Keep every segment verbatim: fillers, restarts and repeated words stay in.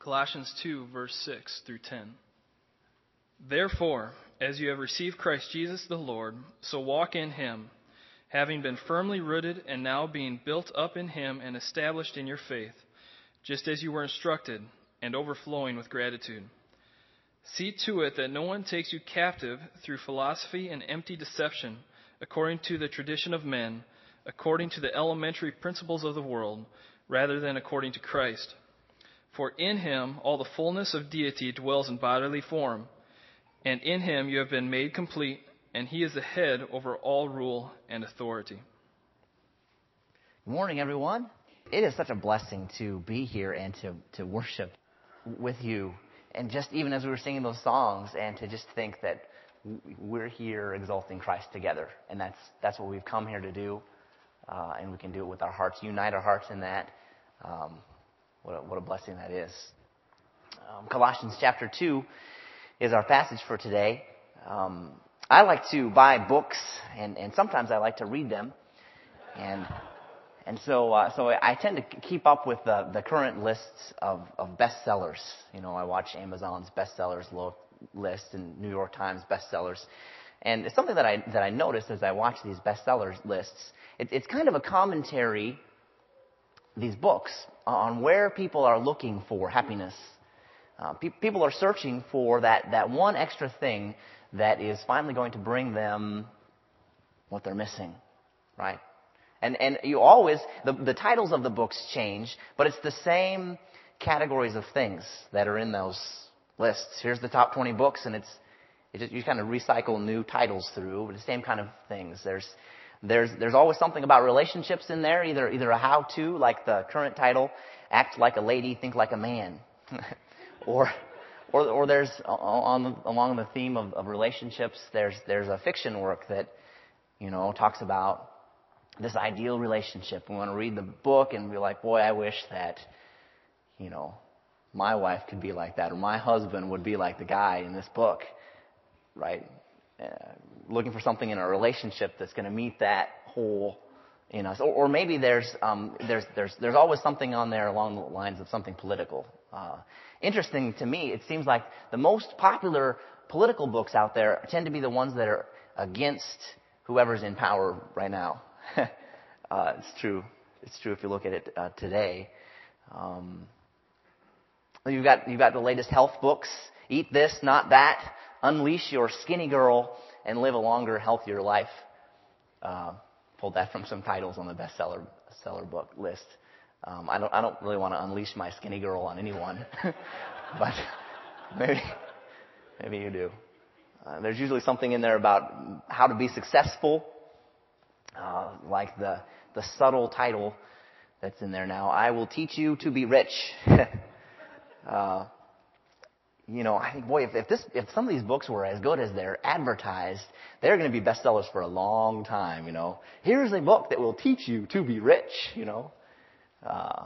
Colossians two, verse six through ten. Therefore, as you have received Christ Jesus the Lord, so walk in him, having been firmly rooted and now being built up in him and established in your faith, just as you were instructed, and overflowing with gratitude. See to it that no one takes you captive through philosophy and empty deception, according to the tradition of men, according to the elementary principles of the world, rather than according to Christ. For in him all the fullness of deity dwells in bodily form, and in him you have been made complete, and he is the head over all rule and authority. Good morning, everyone. It is such a blessing to be here and to, to worship with you. And just even as we were singing those songs, and to just think that we're here exalting Christ together. And that's that's what we've come here to do. Uh, and we can do it with our hearts, unite our hearts in that. Um, what, a, what a blessing that is. Um, Colossians chapter two is our passage for today. Um, I like to buy books, and, and sometimes I like to read them. And and so uh, so I tend to keep up with the, the current lists of, of bestsellers. You know, I watch Amazon's bestsellers list and New York Times bestsellers. And it's something that I that I notice as I watch these bestsellers lists. It, it's kind of a commentary, these books, on where people are looking for happiness. Uh, pe- people are searching for that, that one extra thing that is finally going to bring them what they're missing, right? And and you always, the, the titles of the books change, but it's the same categories of things that are in those lists. Here's the top twenty books, and it's it just, you kind of recycle new titles through, but the same kind of things. There's there's there's always something about relationships in there, either either a how-to, like the current title, Act Like a Lady, Think Like a Man, or or or there's on along the theme of, of relationships. There's there's a fiction work that you know talks about this ideal relationship. We want to read the book and be like, boy, I wish that, you know, my wife could be like that, or my husband would be like the guy in this book, right? Uh, looking for something in a relationship that's going to meet that hole in us. Or, or maybe there's um, there's there's there's always something on there along the lines of something political. Uh, interesting to me, it seems like the most popular political books out there tend to be the ones that are against whoever's in power right now. uh, it's true. It's true if you look at it uh, today. Um, you've got you've got the latest health books. Eat this, not that. Unleash your skinny girl and live a longer, healthier life. Uh, pulled that from some titles on the bestseller seller book list. Um, I don't I don't really want to unleash my skinny girl on anyone, but maybe maybe you do. Uh, there's usually something in there about how to be successful. Uh, like the the subtle title that's in there now, I will teach you to be rich. uh, you know, I think, boy, if, if this if some of these books were as good as they're advertised, they're going to be bestsellers for a long time. You know, here's a book that will teach you to be rich. You know, uh,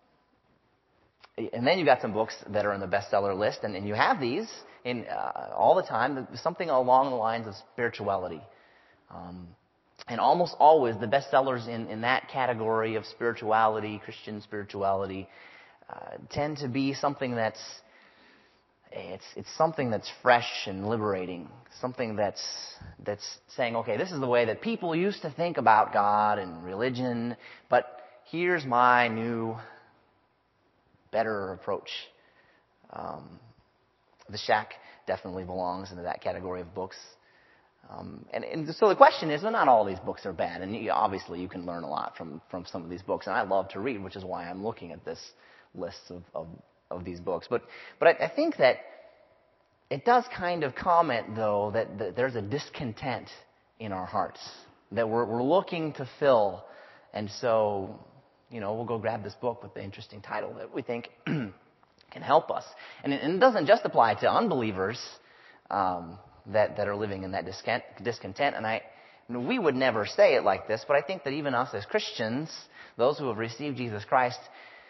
and then you got some books that are on the bestseller list, and, and you have these in uh, all the time. Something along the lines of spirituality. Um, And almost always the bestsellers in, in that category of spirituality, Christian spirituality, uh, tend to be something that's it's it's something that's fresh and liberating, something that's that's saying, okay, this is the way that people used to think about God and religion, but here's my new, better approach. Um, The Shack definitely belongs into that category of books. Um, and, and so the question is, well, not all these books are bad, and you, obviously you can learn a lot from, from some of these books, and I love to read, which is why I'm looking at this list of, of, of these books. But but I, I think that it does kind of comment, though, that, that there's a discontent in our hearts that we're, we're looking to fill, and so you know we'll go grab this book with the interesting title that we think can help us, and it, and it doesn't just apply to unbelievers. Um, that, that are living in that discontent. And I, we would never say it like this, but I think that even us as Christians, those who have received Jesus Christ,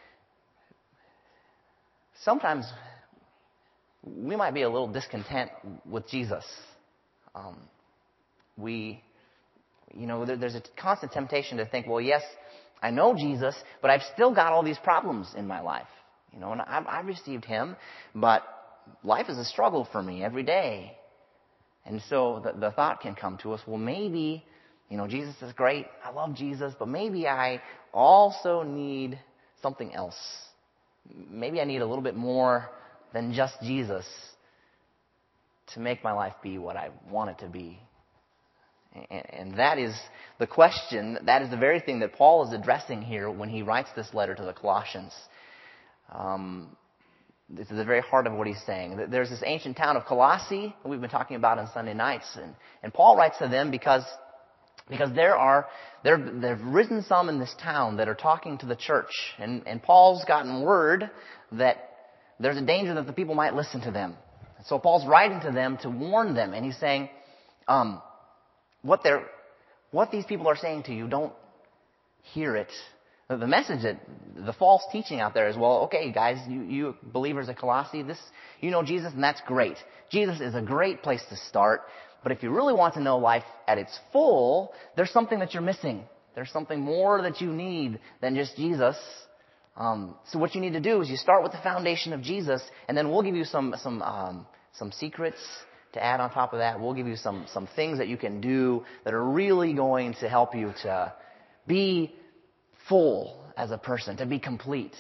sometimes we might be a little discontent with Jesus. Um, we, you know, there, there's a constant temptation to think, well, yes, I know Jesus, but I've still got all these problems in my life. You know, and I, I received him, but life is a struggle for me every day. And so the, the thought can come to us, well, maybe, you know, Jesus is great. I love Jesus, but maybe I also need something else. Maybe I need a little bit more than just Jesus to make my life be what I want it to be. And, and that is the question, that is the very thing that Paul is addressing here when he writes this letter to the Colossians. Um, this is the very heart of what he's saying. There's this ancient town of Colossae that we've been talking about on Sunday nights. And, and Paul writes to them because, because there are, there, there have risen some in this town that are talking to the church. And, and Paul's gotten word that there's a danger that the people might listen to them. So Paul's writing to them to warn them. And he's saying, um, what they're, what these people are saying to you, don't hear it. The message that the false teaching out there is, well, okay, guys, you, you believers at Colossae, this, you know Jesus, and that's great. Jesus is a great place to start. But if you really want to know life at its full, there's something that you're missing. There's something more that you need than just Jesus. Um, so what you need to do is you start with the foundation of Jesus, and then we'll give you some some um, some secrets to add on top of that. We'll give you some some things that you can do that are really going to help you to be full as a person, to be complete.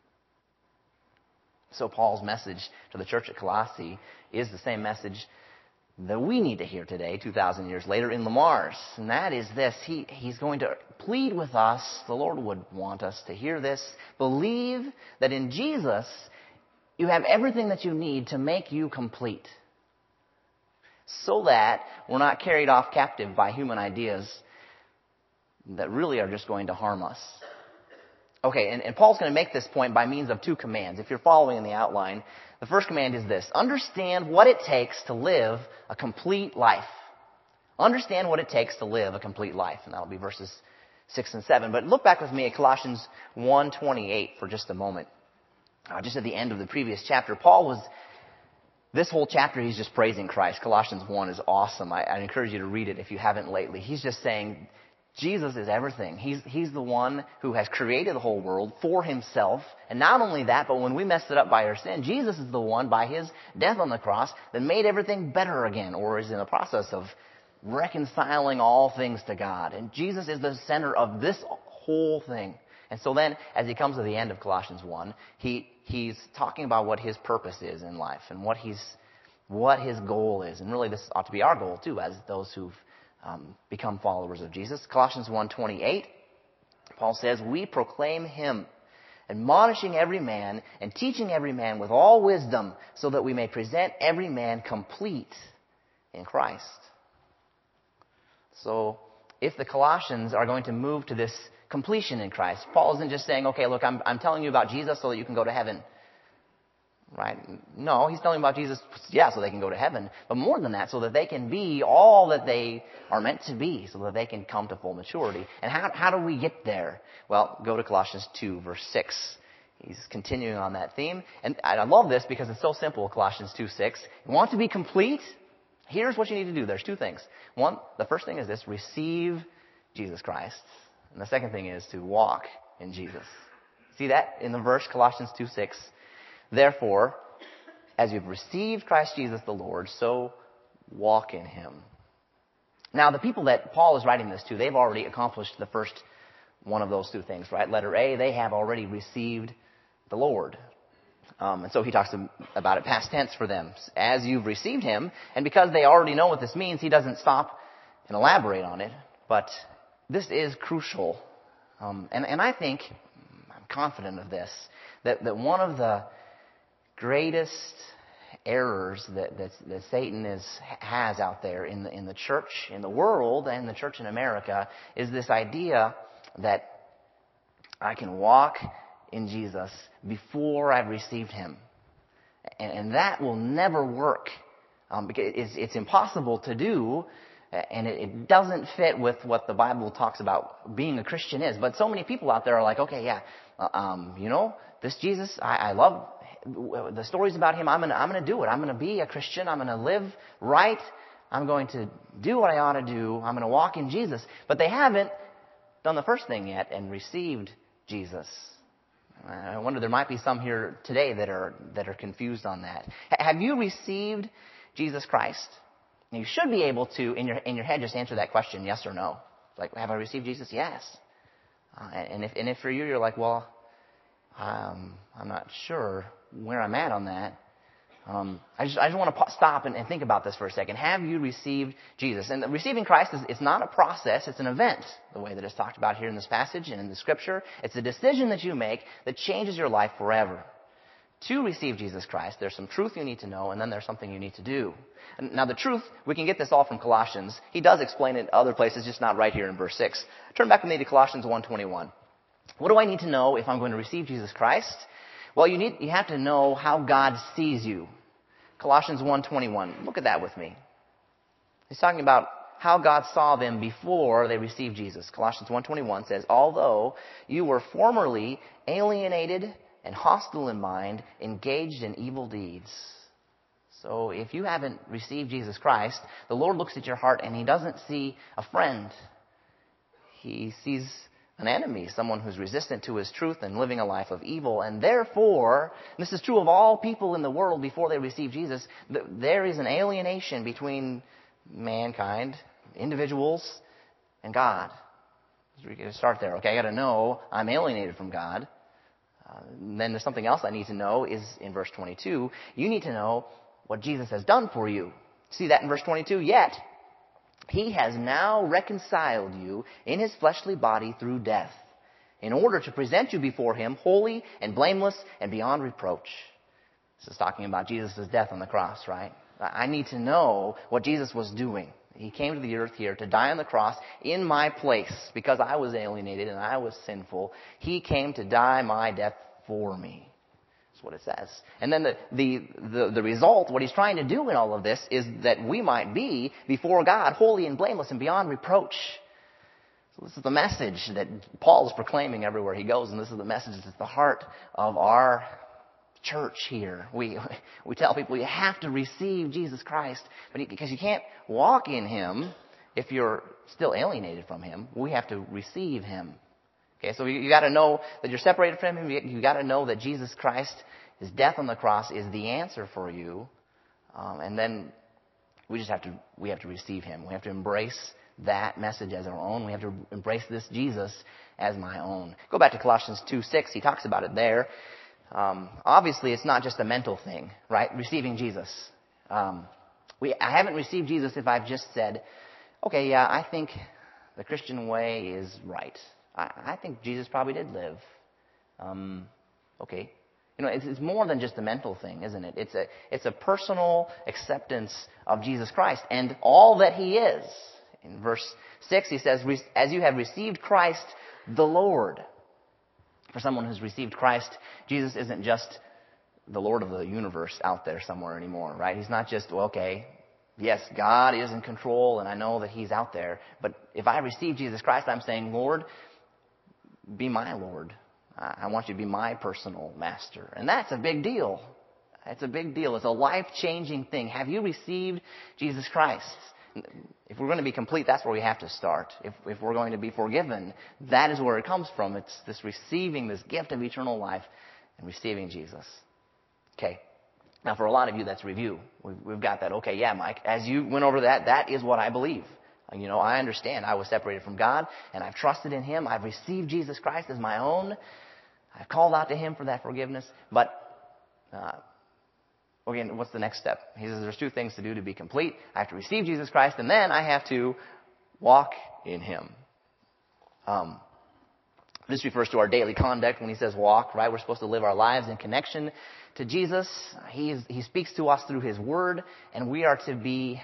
So Paul's message to the church at Colossae is the same message that we need to hear today, two thousand years later, in Lamar's. And that is this. He, he's going to plead with us. The Lord would want us to hear this. Believe that in Jesus, you have everything that you need to make you complete. So that we're not carried off captive by human ideas that really are just going to harm us. Okay, and, and Paul's going to make this point by means of two commands. If you're following in the outline, the first command is this. Understand what it takes to live a complete life. Understand what it takes to live a complete life. And that'll be verses six and seven. But look back with me at Colossians one twenty-eight for just a moment. Uh, just at the end of the previous chapter, Paul was... This whole chapter, he's just praising Christ. Colossians one is awesome. I, I encourage you to read it if you haven't lately. He's just saying, Jesus is everything. He's, he's the one who has created the whole world for himself. And not only that, but when we messed it up by our sin, Jesus is the one, by his death on the cross, that made everything better again, or is in the process of reconciling all things to God. And Jesus is the center of this whole thing. And so then, as he comes to the end of Colossians one, he, he's talking about what his purpose is in life and what he's, what his goal is. And really, this ought to be our goal, too, as those who've um, become followers of Jesus. Colossians one twenty-eight, Paul says, we proclaim him, admonishing every man and teaching every man with all wisdom, so that we may present every man complete in Christ. So, if the Colossians are going to move to this completion in Christ, Paul isn't just saying, okay, look, I'm, I'm telling you about Jesus so that you can go to heaven. Right? No, he's telling about Jesus, yeah, so they can go to heaven. But more than that, so that they can be all that they are meant to be, so that they can come to full maturity. And how, how do we get there? Well, go to Colossians two, verse six. He's continuing on that theme. And I love this because it's so simple, Colossians two, six. You want to be complete? Here's what you need to do. There's two things. One, the first thing is this, receive Jesus Christ. And the second thing is to walk in Jesus. See that in the verse, Colossians two, six. Therefore, as you've received Christ Jesus the Lord, so walk in him. Now, the people that Paul is writing this to, they've already accomplished the first one of those two things, right? Letter A, they have already received the Lord. Um, and so he talks about it past tense for them. As you've received him, and because they already know what this means, he doesn't stop and elaborate on it. But this is crucial. Um, and, and I think, I'm confident of this, that, that one of the greatest errors that, that, that Satan is, has out there in the, in the church, in the world, and the church in America, is this idea that I can walk in Jesus before I've received him. And, and that will never work. Um, because it's, it's impossible to do, and it, it doesn't fit with what the Bible talks about being a Christian is. But so many people out there are like, okay, yeah, um, you know, this Jesus, I, I love the stories about him. I'm gonna, I'm gonna do it. I'm gonna be a Christian. I'm gonna live right. I'm going to do what I ought to do. I'm gonna walk in Jesus. But they haven't done the first thing yet and received Jesus. I wonder, there might be some here today that are that are confused on that. H- have you received Jesus Christ? You should be able to, in your in your head, just answer that question, yes or no. Like, have I received Jesus? Yes. Uh, and if and if for you, you're like, well, um, I'm not sure where I'm at on that. Um, I just I just want to stop and, and think about this for a second. Have you received Jesus? And receiving Christ is it's not a process; it's an event. The way that it's talked about here in this passage and in the Scripture, it's a decision that you make that changes your life forever. To receive Jesus Christ, there's some truth you need to know, and then there's something you need to do. And now, the truth, we can get this all from Colossians. He does explain it other places, just not right here in verse six. Turn back with me to Colossians one twenty-one. What do I need to know if I'm going to receive Jesus Christ? Well, you need you have to know how God sees you. Colossians one twenty-one. Look at that with me. He's talking about how God saw them before they received Jesus. Colossians one twenty-one says, although you were formerly alienated and hostile in mind, engaged in evil deeds. So if you haven't received Jesus Christ, the Lord looks at your heart and He doesn't see a friend. He sees an enemy, someone who's resistant to His truth and living a life of evil. And therefore, and this is true of all people in the world before they receive Jesus, there is an alienation between mankind, individuals, and God. So we got to start there. Okay, I got to know I'm alienated from God. Uh, then there's something else I need to know is in verse twenty-two. You need to know what Jesus has done for you. See that in verse twenty-two? Yet, He has now reconciled you in His fleshly body through death, in order to present you before Him holy and blameless and beyond reproach. This is talking about Jesus' death on the cross, right? I need to know what Jesus was doing. He came to the earth here to die on the cross in my place because I was alienated and I was sinful. He came to die my death for me. That's what it says. And then the, the, the, the result, what He's trying to do in all of this is that we might be before God holy and blameless and beyond reproach. So this is the message that Paul is proclaiming everywhere he goes, and this is the message that's at the heart of our church here. We we tell people you have to receive Jesus Christ, but he, because you can't walk in Him if you're still alienated from Him. We have to receive Him. Okay, so you, you got to know that you're separated from Him. You, you got to know that Jesus Christ, His death on the cross, is the answer for you. Um, and then we just have to we have to receive Him. We have to embrace that message as our own. We have to embrace this Jesus as my own. Go back to Colossians two six. He talks about it there. Um, obviously, it's not just a mental thing, right? Receiving Jesus. Um, we, I haven't received Jesus if I've just said, okay, yeah, I think the Christian way is right. I, I think Jesus probably did live. Um, okay. You know, it's, it's more than just a mental thing, isn't it? It's a, it's a personal acceptance of Jesus Christ and all that He is. In verse six, he says, as you have received Christ the Lord. For someone who's received Christ, Jesus isn't just the Lord of the universe out there somewhere anymore, right? He's not just, well, okay, yes, God is in control and I know that He's out there. But if I receive Jesus Christ, I'm saying, Lord, be my Lord. I want you to be my personal master. And that's a big deal. It's a big deal. It's a life-changing thing. Have you received Jesus Christ? If we're going to be complete, that's where we have to start. If, if we're going to be forgiven, that is where it comes from. It's this receiving this gift of eternal life and receiving Jesus. Okay. Now, for a lot of you, that's review. We've, we've got that. Okay, yeah, Mike, as you went over that, that is what I believe. You know, I understand I was separated from God, and I've trusted in Him. I've received Jesus Christ as my own. I've called out to Him for that forgiveness. But uh, again, what's the next step? He says there's two things to do to be complete. I have to receive Jesus Christ, and then I have to walk in Him. Um, this refers to our daily conduct when he says walk, right? We're supposed to live our lives in connection to Jesus. He, is, he speaks to us through His Word, and we are to be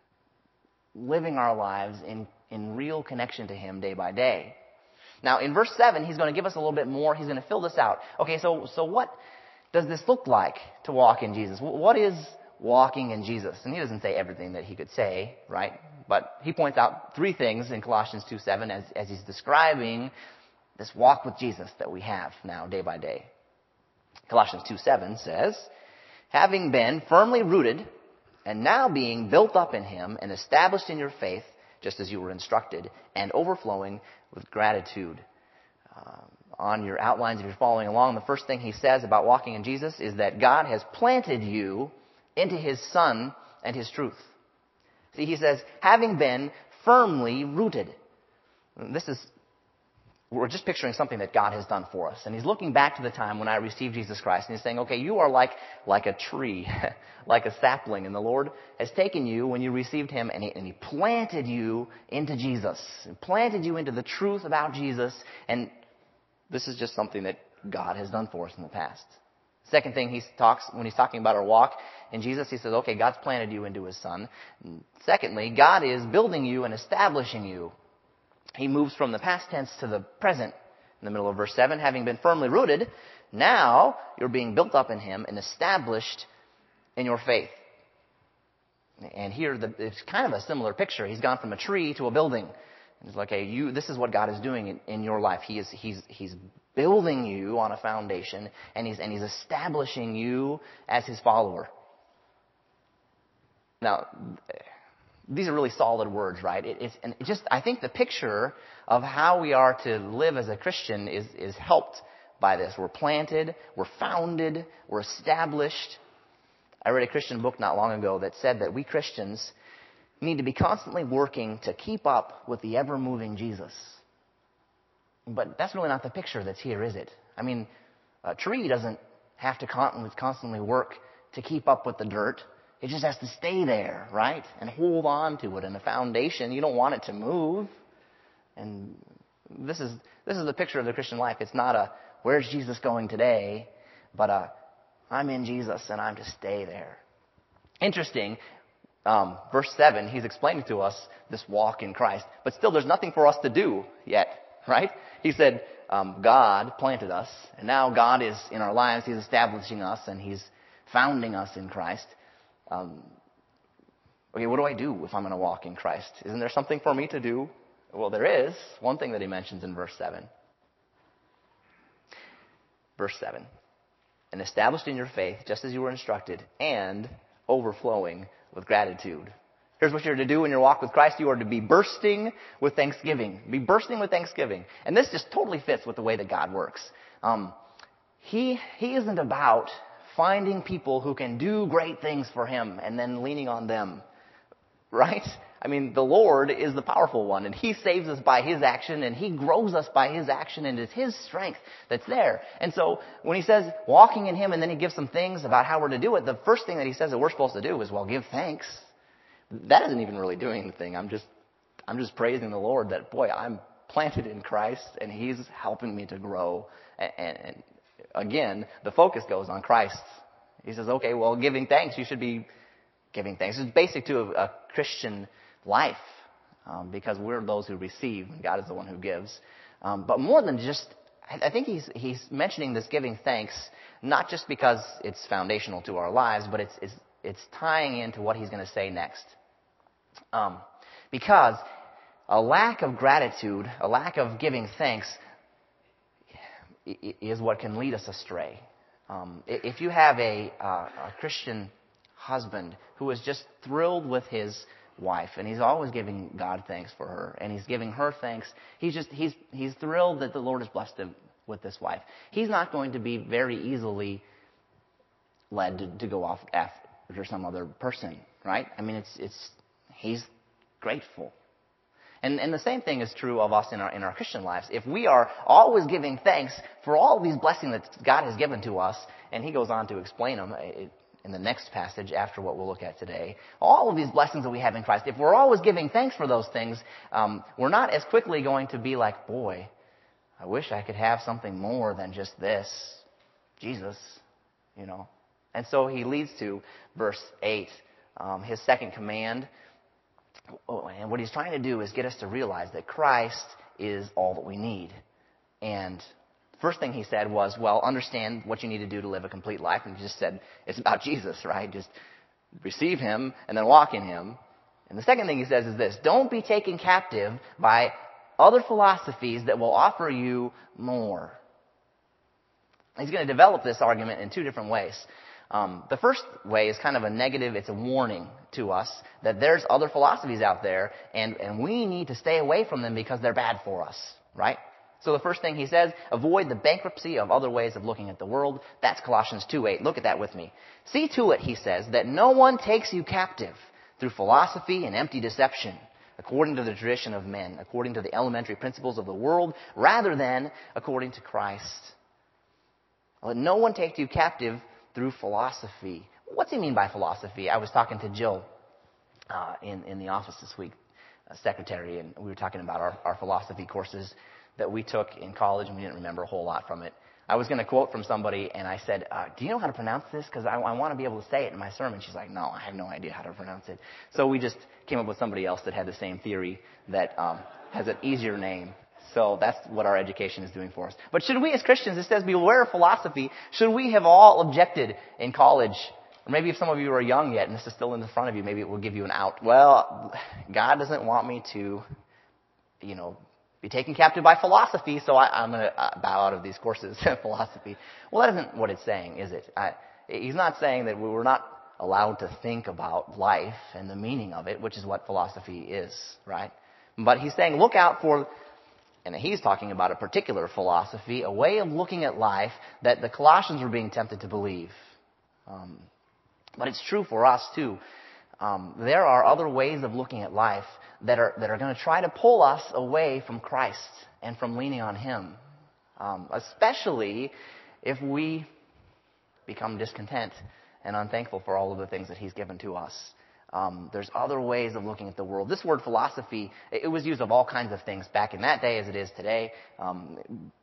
living our lives in, in real connection to Him day by day. Now, in verse seven, he's going to give us a little bit more. He's going to fill this out. Okay, so so what does this look like to walk in Jesus? What is walking in Jesus? And he doesn't say everything that he could say, right? But he points out three things in Colossians two seven as, as he's describing this walk with Jesus that we have now day by day. Colossians two seven says, having been firmly rooted and now being built up in Him and established in your faith, just as you were instructed, and overflowing with gratitude. Um, on your outlines if you're following along, the first thing he says about walking in Jesus is that God has planted you into his Son and his truth. See, he says, having been firmly rooted. This is, we're just picturing something that God has done for us. And he's looking back to the time when I received Jesus Christ, and he's saying, okay, you are like, like a tree, like a sapling, and the Lord has taken you when you received him, and he, and he planted you into Jesus, and planted you into the truth about Jesus, and this is just something that God has done for us in the past. Second thing he talks, when he's talking about our walk in Jesus, he says, okay, God's planted you into his Son. Secondly, God is building you and establishing you. He moves from the past tense to the present in the middle of verse seven. Having been firmly rooted, now you're being built up in him and established in your faith. And here, the, it's kind of a similar picture. He's gone from a tree to a building. It's like, hey, you, this is what God is doing in, in your life. He is, he's, he's building you on a foundation, and he's, and he's establishing you as his follower. Now, these are really solid words, right? It, it's, and it just, I think the picture of how we are to live as a Christian is, is helped by this. We're planted, we're founded, we're established. I read a Christian book not long ago that said that we Christians need to be constantly working to keep up with the ever-moving Jesus. But that's really not the picture that's here, is it? I mean, a tree doesn't have to constantly work to keep up with the dirt. It just has to stay there, right? And hold on to it. And the foundation, you don't want it to move. And this is this is the picture of the Christian life. It's not a, where's Jesus going today? But a, I'm in Jesus and I'm to stay there. Interesting. Um, verse seven, he's explaining to us this walk in Christ. But still, there's nothing for us to do yet, right? He said, um, God planted us, and now God is in our lives. He's establishing us, and he's founding us in Christ. Um, okay, what do I do if I'm going to walk in Christ? Isn't there something for me to do? Well, there is. One thing that he mentions in verse seven. Verse seven. And established in your faith, just as you were instructed, and overflowing with gratitude. Here's what you're to do in your walk with Christ. You are to be bursting with thanksgiving. Be bursting with thanksgiving. And this just totally fits with the way that God works. Um, he, he isn't about finding people who can do great things for him and then leaning on them. Right? I mean, the Lord is the powerful one, and he saves us by his action, and he grows us by his action, and it's his strength that's there. And so when he says walking in him, and then he gives some things about how we're to do it, the first thing that he says that we're supposed to do is, well, give thanks. That isn't even really doing anything. I'm just, I'm just praising the Lord that, boy, I'm planted in Christ, and he's helping me to grow. And, and, and again, the focus goes on Christ. He says, okay, well, giving thanks, you should be giving thanks. It's basic to a, a Christian life, um, because we're those who receive, and God is the one who gives. Um, but more than just, I, I think he's he's mentioning this giving thanks, not just because it's foundational to our lives, but it's it's, it's tying into what he's going to say next. Um, because a lack of gratitude, a lack of giving thanks, is what can lead us astray. Um, if you have a, uh, a Christian husband who is just thrilled with his wife, and he's always giving God thanks for her, and he's giving her thanks, he's just he's he's thrilled that the Lord has blessed him with this wife. He's not going to be very easily led to, to go off after some other person, right? I mean, it's it's he's grateful. And, and the same thing is true of us in our in our Christian lives. If we are always giving thanks for all these blessings that God has given to us, and he goes on to explain them it, in the next passage after what we'll look at today, all of these blessings that we have in Christ, if we're always giving thanks for those things, um, we're not as quickly going to be like, boy, I wish I could have something more than just this, Jesus, you know. And so he leads to verse eight, um, his second command. And what he's trying to do is get us to realize that Christ is all that we need. And first thing he said was, well, understand what you need to do to live a complete life. And he just said, it's about Jesus, right? Just receive him and then walk in him. And the second thing he says is this: don't be taken captive by other philosophies that will offer you more. He's going to develop this argument in two different ways. Um, the first way is kind of a negative. It's a warning to us that there's other philosophies out there, and, and we need to stay away from them because they're bad for us, right? So the first thing he says, avoid the bankruptcy of other ways of looking at the world. That's Colossians two eight. Look at that with me. See to it, he says, that no one takes you captive through philosophy and empty deception, according to the tradition of men, according to the elementary principles of the world, rather than according to Christ. Let no one take you captive through philosophy. What's he mean by philosophy? I was talking to Jill uh, in, in the office this week, a secretary, and we were talking about our, our philosophy courses that we took in college, and we didn't remember a whole lot from it. I was going to quote from somebody, and I said, uh, do you know how to pronounce this? Because I, I want to be able to say it in my sermon. She's like, no, I have no idea how to pronounce it. So we just came up with somebody else that had the same theory that um, has an easier name. So that's what our education is doing for us. But should we as Christians, it says beware of philosophy, should we have all objected in college? Or maybe if some of you are young yet and this is still in the front of you, maybe it will give you an out. Well, God doesn't want me to, you know, be taken captive by philosophy, so I, I'm going to uh, bow out of these courses, philosophy. Well, that isn't what it's saying, is it? I, he's not saying that we were not allowed to think about life and the meaning of it, which is what philosophy is, right? But he's saying look out for, and he's talking about a particular philosophy, a way of looking at life that the Colossians were being tempted to believe. Um, but it's true for us, too. Um, there are other ways of looking at life that are that are going to try to pull us away from Christ and from leaning on Him, um, especially if we become discontent and unthankful for all of the things that He's given to us. Um, there's other ways of looking at the world. This word philosophy, it was used of all kinds of things back in that day as it is today. Um,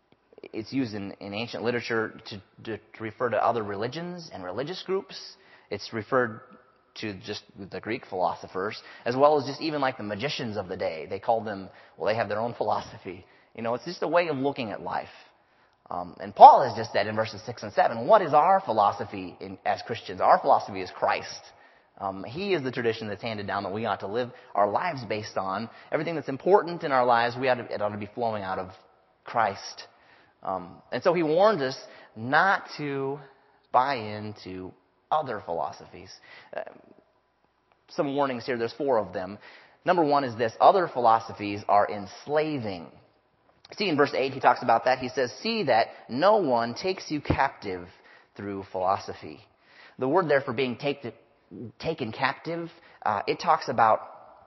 it's used in, in ancient literature to, to, to refer to other religions and religious groups. It's referred to just the Greek philosophers, as well as just even like the magicians of the day. They called them, well, they have their own philosophy. You know, it's just a way of looking at life. Um, and Paul has just said in verses six and seven, what is our philosophy in, as Christians? Our philosophy is Christ. Um, he is the tradition that's handed down that we ought to live our lives based on. Everything that's important in our lives, we ought to, it ought to be flowing out of Christ. Um, and so he warns us not to buy into other philosophies. Uh, some warnings here. There's four of them. Number one is this. Other philosophies are enslaving. See, in verse eight, he talks about that. He says, see that no one takes you captive through philosophy. The word there for being take to, taken captive, uh, it talks about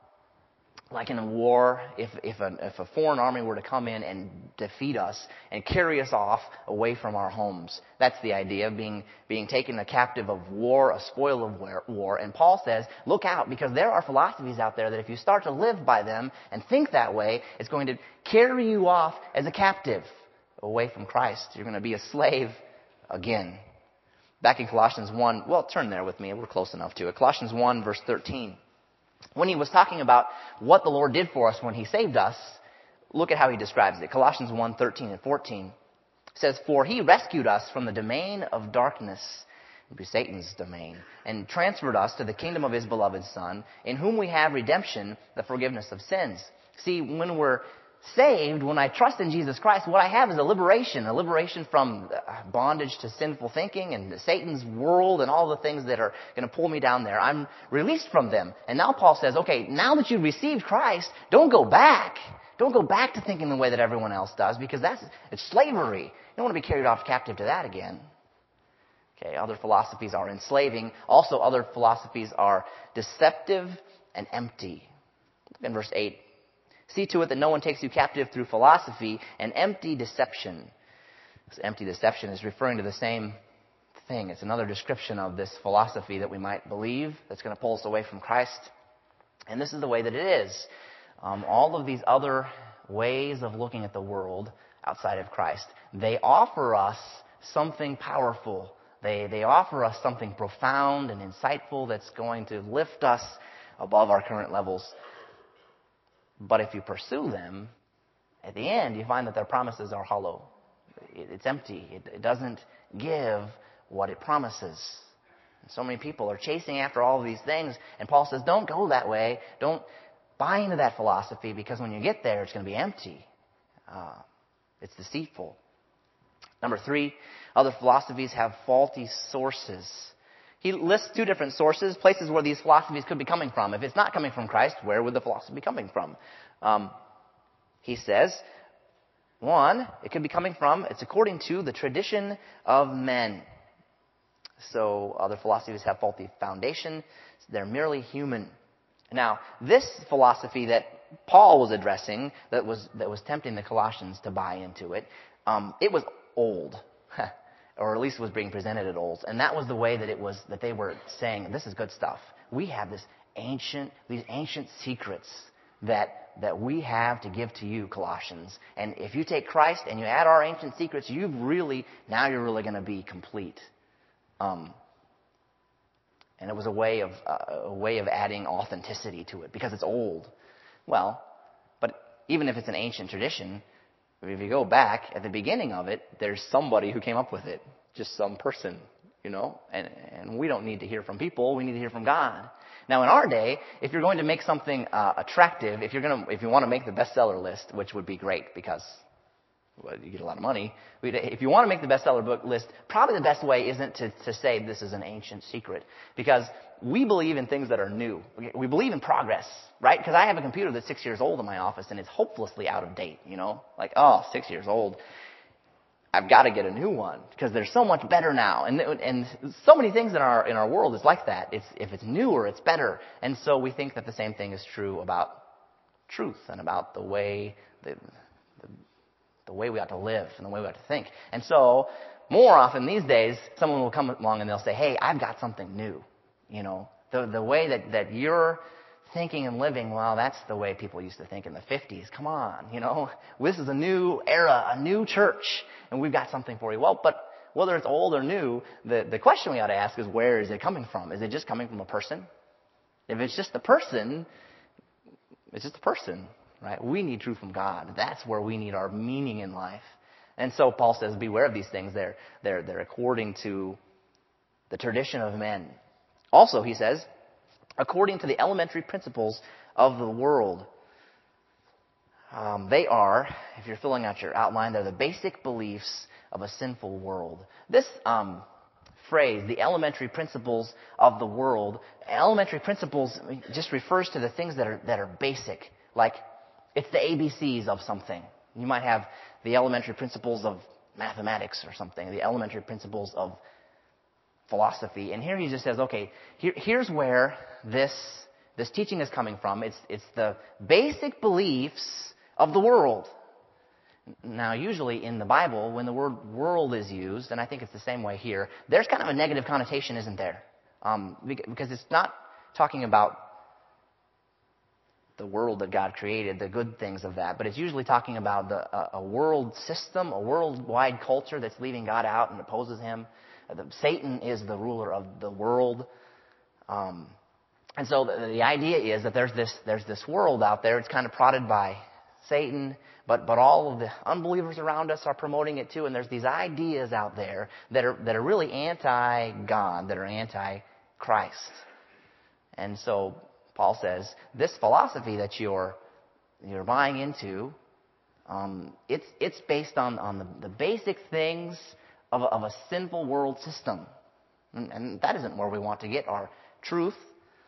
like in a war, if if a, if a foreign army were to come in and defeat us and carry us off away from our homes. That's the idea of being, being taken a captive of war, a spoil of war. And Paul says, look out, because there are philosophies out there that if you start to live by them and think that way, it's going to carry you off as a captive away from Christ. You're going to be a slave again. Back in Colossians one, well, turn there with me. We're close enough to it. Colossians one, verse thirteen. When he was talking about what the Lord did for us when He saved us, look at how he describes it. Colossians one, thirteen and fourteen says, for He rescued us from the domain of darkness, Satan's domain, and transferred us to the kingdom of His beloved Son, in whom we have redemption, the forgiveness of sins. See, when we're saved, when I trust in Jesus Christ, what I have is a liberation, a liberation from bondage to sinful thinking and Satan's world and all the things that are going to pull me down there. I'm released from them. And now Paul says, okay, now that you've received Christ, don't go back. Don't go back to thinking the way that everyone else does, because that's it's slavery. You don't want to be carried off captive to that again. Okay, other philosophies are enslaving. Also, other philosophies are deceptive and empty. Look in verse eight. See to it that no one takes you captive through philosophy and empty deception. This empty deception is referring to the same thing. It's another description of this philosophy that we might believe that's going to pull us away from Christ. And this is the way that it is. Um, all of these other ways of looking at the world outside of Christ, they offer us something powerful. They, they offer us something profound and insightful that's going to lift us above our current levels. But if you pursue them, at the end, you find that their promises are hollow. It's empty. It, it doesn't give what it promises. And so many people are chasing after all of these things. And Paul says, don't go that way. Don't buy into that philosophy, because when you get there, it's going to be empty. Uh, it's deceitful. Number three, other philosophies have faulty sources. He lists two different sources, places where these philosophies could be coming from. If it's not coming from Christ, where would the philosophy be coming from? Um, he says, One, it could be coming from, it's according to the tradition of men. So other philosophies have faulty foundation. They're merely human. Now, this philosophy that Paul was addressing, that was that was tempting the Colossians to buy into it, um, it was old, or at least was being presented as old, and that was the way that it was that they were saying, "This is good stuff. We have this ancient, these ancient secrets that that we have to give to you, Colossians. And if you take Christ and you add our ancient secrets, you've really now you're really going to be complete." Um, and it was a way of uh, a way of adding authenticity to it because it's old. Well, but even if it's an ancient tradition, if you go back at the beginning of it, there's somebody who came up with it, just some person, you know. And and we don't need to hear from people; we need to hear from God. Now, in our day, if you're going to make something uh, attractive, if you're going to, if you want to make the bestseller list, which would be great because well, you get a lot of money. If you want to make the bestseller book list, probably the best way isn't to, to say this is an ancient secret, because we believe in things that are new. We, we believe in progress, right? Because I have a computer that's six years old in my office and it's hopelessly out of date. You know, like oh, six years old. I've got to get a new one because they're so much better now. And and so many things in our in our world is like that. It's if it's newer, it's better. And so we think that the same thing is true about truth and about the way the, the the way we ought to live and the way we ought to think. And so more often these days, someone will come along and they'll say, "Hey, I've got something new." You know, the the way that that you're thinking and living, well, that's the way people used to think in the fifties. Come on, you know, this is a new era, a new church, and we've got something for you. Well, but whether it's old or new, the, the question we ought to ask is, where is it coming from? Is it just coming from a person? If it's just the person, it's just a person, right? We need truth from God. That's where we need our meaning in life. And so Paul says, beware of these things. They're, they're, they're according to the tradition of men. Also, he says, according to the elementary principles of the world. Um, they are, if you're filling out your outline, they're the basic beliefs of a sinful world. This um, phrase, the elementary principles of the world, elementary principles just refers to the things that are that are basic. Like, it's the A B Cs of something. You might have the elementary principles of mathematics or something, the elementary principles of philosophy. And here he just says, okay, here, here's where this this teaching is coming from. It's it's the basic beliefs of the world. Now, usually in the Bible, when the word world is used, and I think it's the same way here, there's kind of a negative connotation, isn't there? Um, because it's not talking about the world that God created, the good things of that, but it's usually talking about the, a, a world system, a worldwide culture that's leaving God out and opposes Him. Satan is the ruler of the world. Um, and so the, the idea is that there's this there's this world out there. It's kind of prodded by Satan, but but all of the unbelievers around us are promoting it too. And there's these ideas out there that are that are really anti-God, that are anti-Christ. And so Paul says this philosophy that you're you're buying into, um, it's it's based on on the, the basic things of a, of a sinful world system, and, and that isn't where we want to get our truth.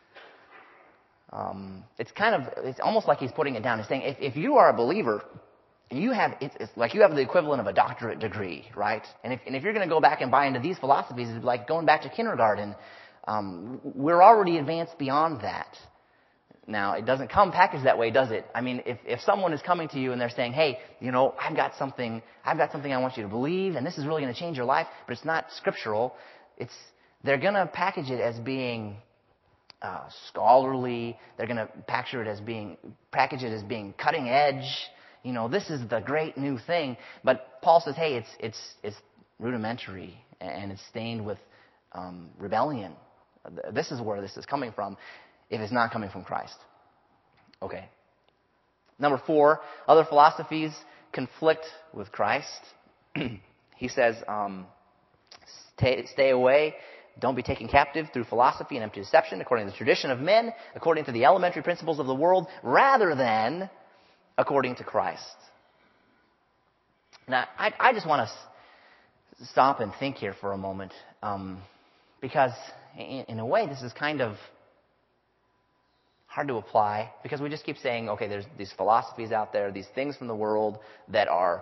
Um, it's kind of, it's almost like he's putting it down. He's saying, if, if you are a believer, you have, it's, it's like you have the equivalent of a doctorate degree, right? And if, and if you're going to go back and buy into these philosophies, it's like going back to kindergarten. Um, we're already advanced beyond that. Now, it doesn't come packaged that way, does it? I mean, if, if someone is coming to you and they're saying, hey, you know, I've got something, I've got something I want you to believe, and this is really going to change your life, but it's not scriptural, it's, they're going to package it as being Uh, scholarly. They're going to package it as being package it as being cutting edge. You know, this is the great new thing. But Paul says, hey, it's it's it's rudimentary and it's stained with um, rebellion. This is where this is coming from, if it's not coming from Christ. Okay. Number four, other philosophies conflict with Christ. He says, um, stay, stay away. Don't be taken captive through philosophy and empty deception, according to the tradition of men, according to the elementary principles of the world, rather than according to Christ. Now, I, I just want to stop and think here for a moment, um, because in, in a way, this is kind of hard to apply because we just keep saying, okay, there's these philosophies out there, these things from the world that are,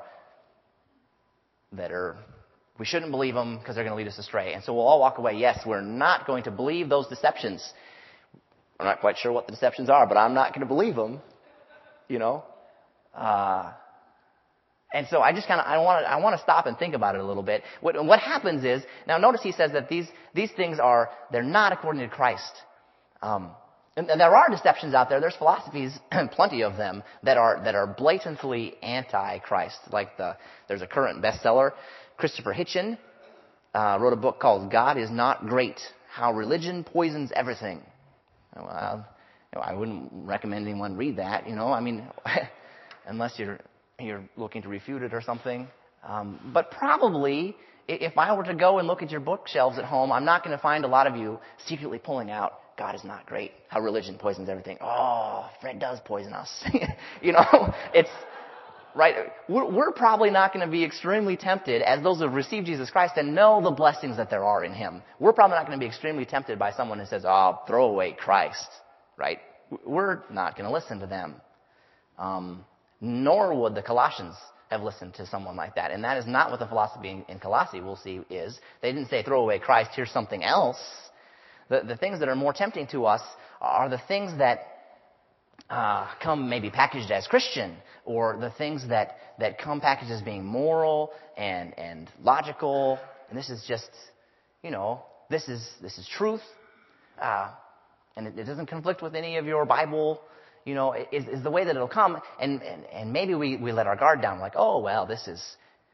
that are, we shouldn't believe them because they're going to lead us astray. And so we'll all walk away, yes, we're not going to believe those deceptions. I'm not quite sure what the deceptions are, but I'm not going to believe them, you know. Uh, and so I just kind of, I want to, I want to stop and think about it a little bit. What, what happens is, now notice he says that these, these things are, they're not according to Christ. Um, and, and there are deceptions out there. There's philosophies, plenty of them, that are, that are blatantly anti-Christ. Like the, there's a current bestseller, Christopher Hitchen, uh, wrote a book called God is Not Great, How Religion Poisons Everything. Well, you know, I wouldn't recommend anyone read that, you know, I mean, unless you're, you're looking to refute it or something. Um, but probably, if I were to go and look at your bookshelves at home, I'm not going to find a lot of you secretly pulling out, God is not great, how religion poisons everything. Oh, Fred does poison us. You know, it's, right, we're, we're probably not going to be extremely tempted, as those who have received Jesus Christ and know the blessings that there are in Him. We're probably not going to be extremely tempted by someone who says, oh, throw away Christ, right? We're not going to listen to them. Um, nor would the Colossians have listened to someone like that. And that is not what the philosophy in, in Colossae, we'll see, is. They didn't say, throw away Christ, here's something else. The, the things that are more tempting to us are the things that Uh, come maybe packaged as Christian, or the things that, that come packaged as being moral and, and logical. And this is just, you know, this is, this is truth. Uh, and it, it doesn't conflict with any of your Bible, you know, is, is the way that it'll come. And, and, and maybe we, we let our guard down, like, oh, well, this is,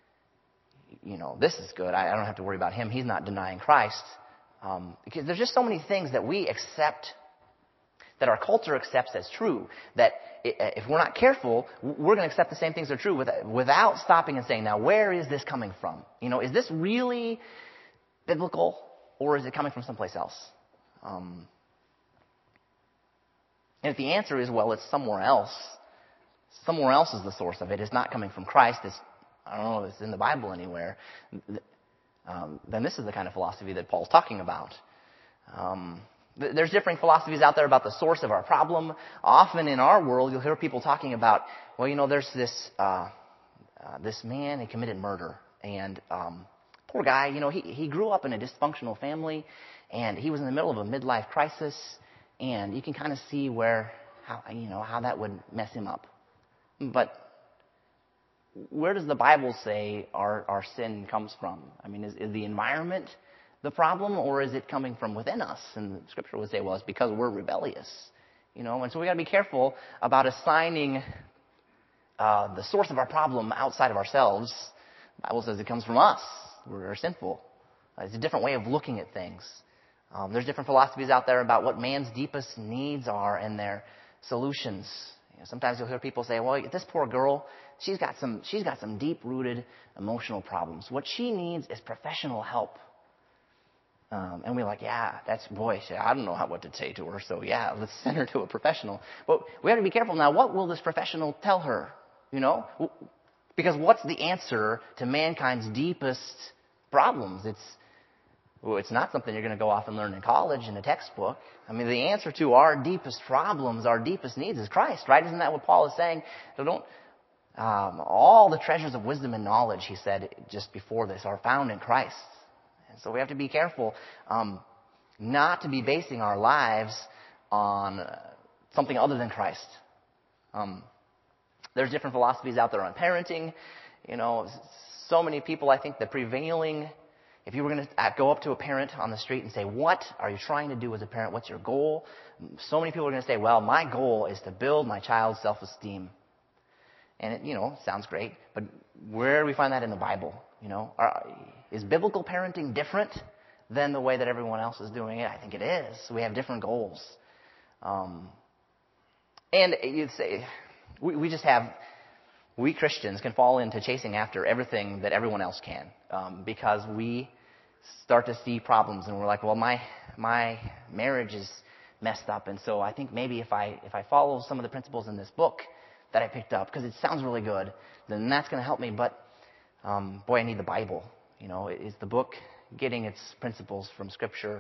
you know, this is good. I, I don't have to worry about him. He's not denying Christ. Um, because there's just so many things that we accept, that our culture accepts as true, that if we're not careful, we're going to accept the same things that are true without stopping and saying, now, where is this coming from? You know, is this really biblical, or is it coming from someplace else? Um, and if the answer is, well, it's somewhere else, somewhere else is the source of it, it's not coming from Christ, it's, I don't know if it's in the Bible anywhere, um, then this is the kind of philosophy that Paul's talking about. Um There's different philosophies out there about the source of our problem. Often in our world, you'll hear people talking about, well, you know, there's this uh, uh, this man, he committed murder. And um, poor guy, you know, he, he grew up in a dysfunctional family, and he was in the middle of a midlife crisis. And you can kind of see where, how, you know, how that would mess him up. But where does the Bible say our, our sin comes from? I mean, is, is the environment the problem, or is it coming from within us? And Scripture would say, well, it's because we're rebellious, you know. And so we got to be careful about assigning uh, the source of our problem outside of ourselves. The Bible says it comes from us. We're sinful. Uh, it's a different way of looking at things. Um, there's different philosophies out there about what man's deepest needs are and their solutions. You know, sometimes you'll hear people say, well, this poor girl, she's got some, she's got some deep-rooted emotional problems. What she needs is professional help. Um, and we're like, yeah, that's, boy, I don't know how, what to say to her, so yeah, let's send her to a professional. But we have to be careful now. What will this professional tell her? You know? Because what's the answer to mankind's deepest problems? It's, well, it's not something you're going to go off and learn in college in a textbook. I mean, the answer to our deepest problems, our deepest needs is Christ, right? Isn't that what Paul is saying? So don't, um, all the treasures of wisdom and knowledge, he said just before this, are found in Christ. And so we have to be careful um, not to be basing our lives on uh, something other than Christ. Um, there's different philosophies out there on parenting. You know, so many people, I think the prevailing, if you were going to go up to a parent on the street and say, what are you trying to do as a parent? What's your goal? So many people are going to say, well, my goal is to build my child's self-esteem. And it, you know, sounds great, but where do we find that in the Bible? You know, are, is biblical parenting different than the way that everyone else is doing it? I think it is. We have different goals. Um, and you'd say, we, we just have, we Christians can fall into chasing after everything that everyone else can, um, because we start to see problems and we're like, well, my my marriage is messed up, and so I think maybe if I if I follow some of the principles in this book that I picked up, because it sounds really good, then that's going to help me. But um, boy, I need the Bible. You know, is the book getting its principles from Scripture?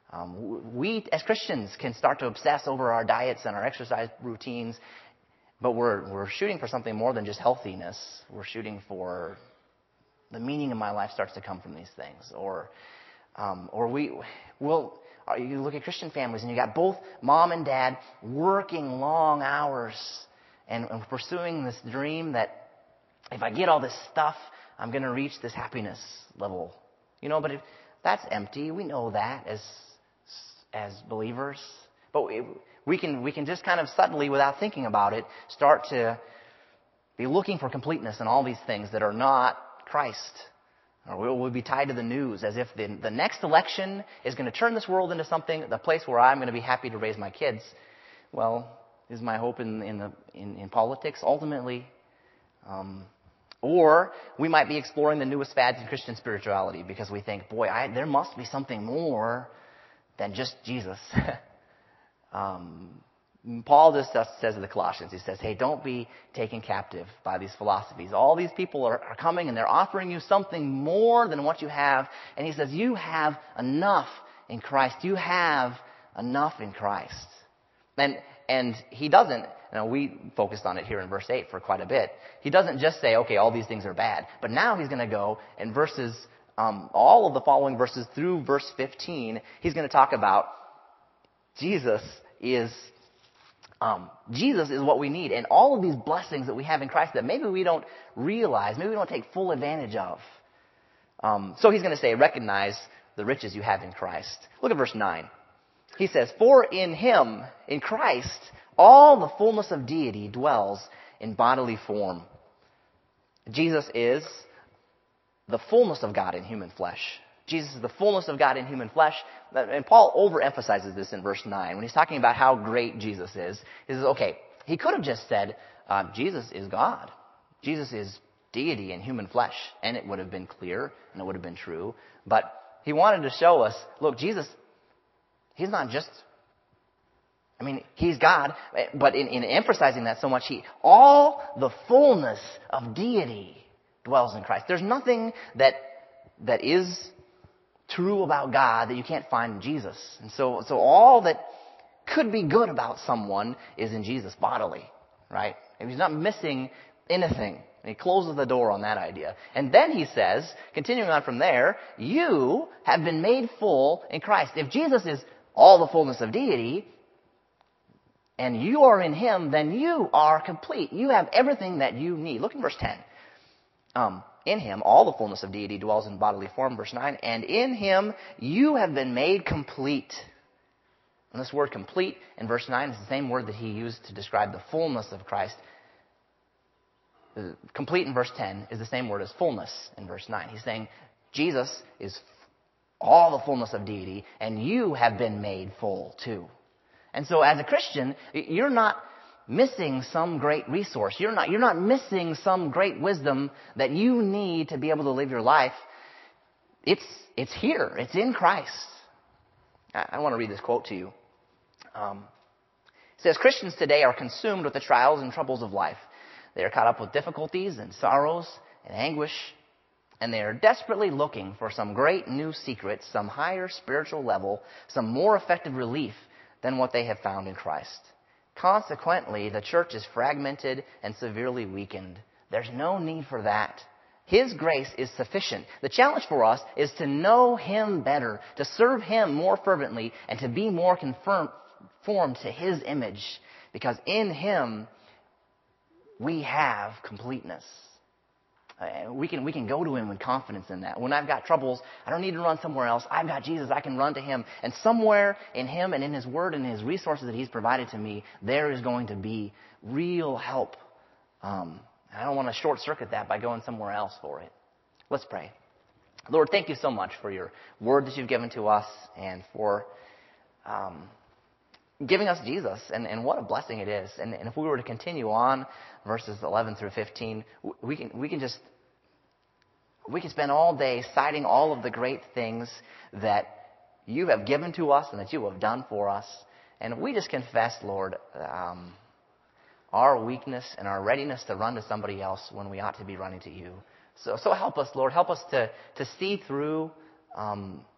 Um, we, as Christians, can start to obsess over our diets and our exercise routines, but we're we're shooting for something more than just healthiness. We're shooting for the meaning of my life starts to come from these things, or um, or we will. You look at Christian families, and you got both mom and dad working long hours and, and pursuing this dream that if I get all this stuff, I'm going to reach this happiness level. You know, but if, that's empty. We know that as as believers. But we, we can we can just kind of suddenly, without thinking about it, start to be looking for completeness in all these things that are not Christ. Or we'll, we'll be tied to the news as if the, the next election is going to turn this world into something, the place where I'm going to be happy to raise my kids. Well, is my hope in in, the, in, in politics ultimately? Um, or we might be exploring the newest fads in Christian spirituality because we think, boy, I, there must be something more than just Jesus. um, Paul just says to the Colossians, he says, hey, don't be taken captive by these philosophies. All these people are, are coming and they're offering you something more than what you have. And he says, you have enough in Christ. You have enough in Christ. And and he doesn't, you know, we focused on it here in verse eight for quite a bit. He doesn't just say, okay, all these things are bad. But now he's going to go in verses, um, all of the following verses through verse fifteen, he's going to talk about Jesus is Um, Jesus is what we need. And all of these blessings that we have in Christ that maybe we don't realize, maybe we don't take full advantage of. Um, so he's going to say, recognize the riches you have in Christ. Look at verse nine. He says, for in him, in Christ, all the fullness of deity dwells in bodily form. Jesus is the fullness of God in human flesh. Jesus is the fullness of God in human flesh. And Paul overemphasizes this in verse nine. When he's talking about how great Jesus is, he says, okay, he could have just said, uh, Jesus is God. Jesus is deity in human flesh. And it would have been clear, and it would have been true. But he wanted to show us, look, Jesus, he's not just, I mean, he's God. But in, in emphasizing that so much, he, all the fullness of deity dwells in Christ. There's nothing that that is true about God that you can't find in Jesus. And so, so all that could be good about someone is in Jesus bodily, right? And he's not missing anything. And he closes the door on that idea. And then he says, continuing on from there, you have been made full in Christ. If Jesus is all the fullness of deity, and you are in him, then you are complete. You have everything that you need. Look in verse ten. Um, In him, all the fullness of deity dwells in bodily form, verse nine. And in him, you have been made complete. And this word complete in verse nine is the same word that he used to describe the fullness of Christ. Complete in verse ten is the same word as fullness in verse nine. He's saying Jesus is all the fullness of deity, and you have been made full too. And so as a Christian, you're not missing some great resource. You're not, you're not missing some great wisdom that you need to be able to live your life. It's, it's here. It's in Christ. I, I want to read this quote to you. Um, it says, Christians today are consumed with the trials and troubles of life. They are caught up with difficulties and sorrows and anguish, and they are desperately looking for some great new secret, some higher spiritual level, some more effective relief than what they have found in Christ. Consequently, the church is fragmented and severely weakened. There's no need for that. His grace is sufficient. The challenge for us is to know him better, to serve him more fervently, and to be more conformed to his image. Because in him, we have completeness. Uh, we can we can go to him with confidence in that. When I've got troubles, I don't need to run somewhere else. I've got Jesus. I can run to him. And somewhere in him and in his word and his resources that he's provided to me, there is going to be real help. Um, I don't want to short-circuit that by going somewhere else for it. Let's pray. Lord, thank you so much for your word that you've given to us and for um, giving us Jesus. And, and what a blessing it is. And, and if we were to continue on, verses eleven through fifteen, we can we can just we can spend all day citing all of the great things that you have given to us and that you have done for us. And we just confess, Lord, um, our weakness and our readiness to run to somebody else when we ought to be running to you. So so help us, Lord. Help us to, to see through um,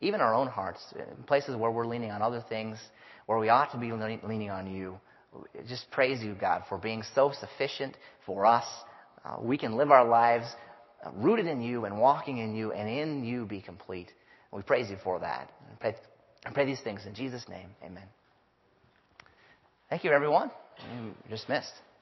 even our own hearts, in places where we're leaning on other things, where we ought to be leaning on you. Just praise you, God, for being so sufficient for us. Uh, we can live our lives uh, rooted in you and walking in you, and in you be complete. And we praise you for that. I pray, I pray these things in Jesus' name. Amen. Thank you, everyone. You're dismissed.